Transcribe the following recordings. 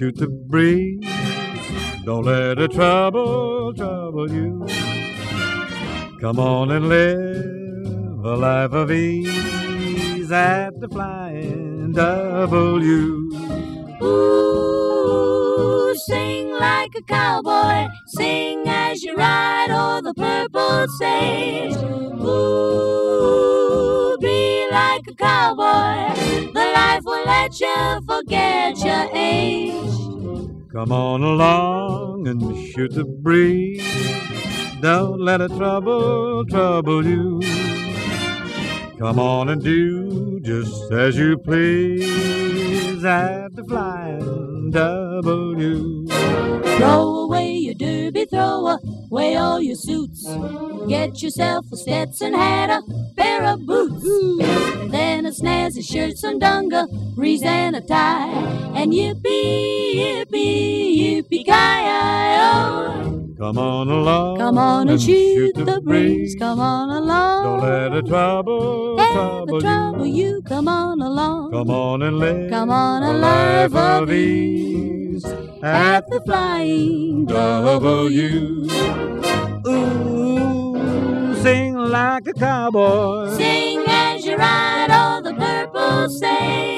shoot the breeze. Don't let a trouble you. Come on and live a life of ease at the Flying W. Ooh, sing like a cowboy, sing as you ride o'er the purple sage. Ooh, be like a cowboy, the life will let you forget your age. Come on along and shoot the breeze. Don't let a trouble you. Come on and do just as you please at the Flying W. Throw away your derby, throw away all your suits. Get yourself a Stetson hat, a pair of boots, then a snazzy shirt, some dungarees and a tie, and yippee, yippee, yippee-ki-yi-oh. Come on along, come on and shoot the breeze. Come on along, don't let a trouble you. Come on along, come on and live, come on a life of ease at the Flying W. Ooh, sing like a cowboy, sing as you ride on the purple sage.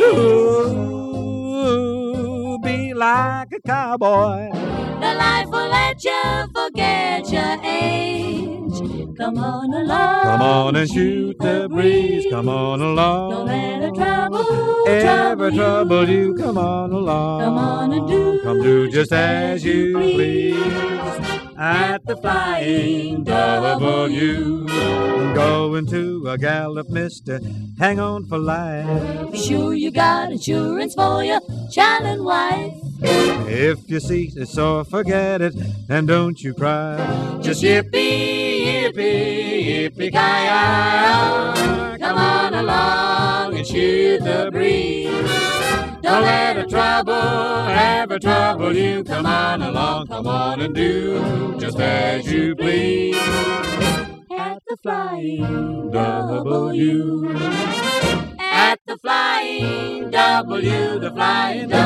Ooh, be like a cowboy, the life will let you forget your age. Come on along, come on and shoot the breeze. Come on along, don't let a trouble you. Come on along, come on and do, come do just as you please at the Flying W. Going to a gallop, mister, hang on for life. Be sure you got insurance for your child and wife. If your seat is sore, forget it, and don't you cry. Just yippee, yippee, yippee-ki-yi-oh. Come on along and shoot the breeze. Don't let a trouble ever trouble you. Come on along, come on and do just as you please at the Flying W. At the Flying W, the Flying W.